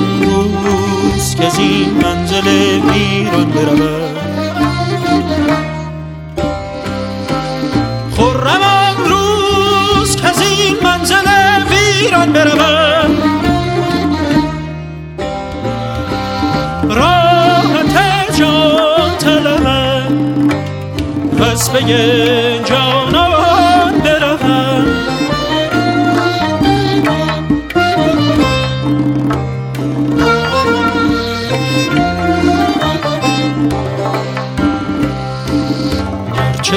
آن روز که از این منزل ویران بروم. خرم آن روز که از این منزل ویران بروم. راحت جان طلبم پس به جانان بروم. چه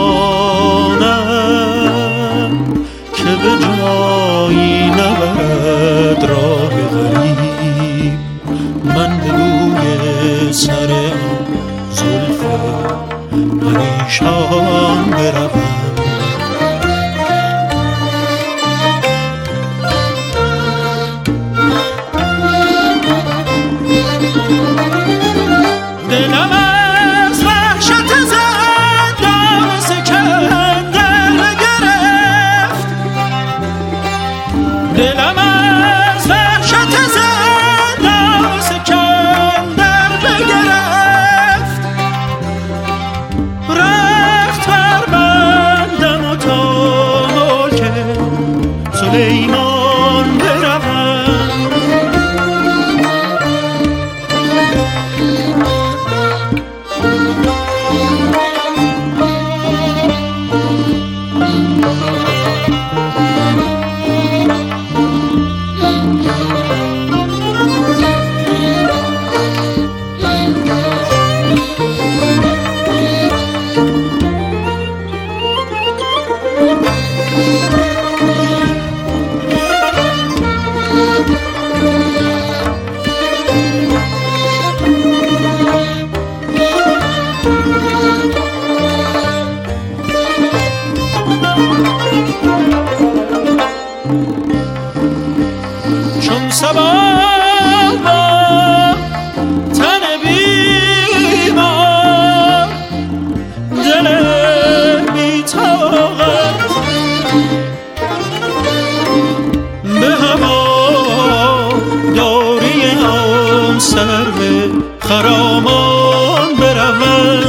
دانم که به جایی نبرد راه غریب، من به روی سر زلف پریشان بروم. دلم از وحشت زندان سکندر گرفت، دلم از وحشت زندان سکندر گرفت. رخت بر بندم و تا ملک سلیمان بروم. چون صبا با تن بیمار، دل بی‌طاقت به هوا داری آن سرو خرامان بروم.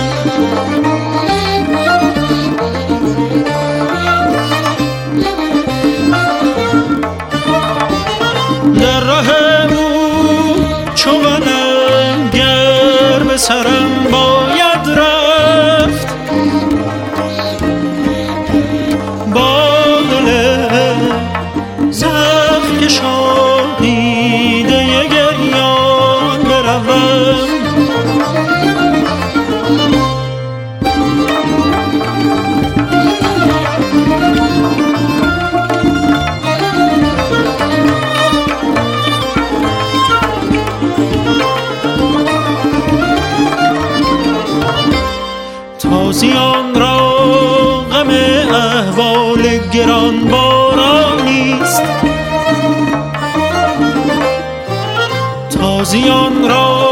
در راه او چو منم گر به سرم باید رفت، با دل زخم کشانیده گریان بروم. تازیان را غم احوال گران بارانیست، تازیان را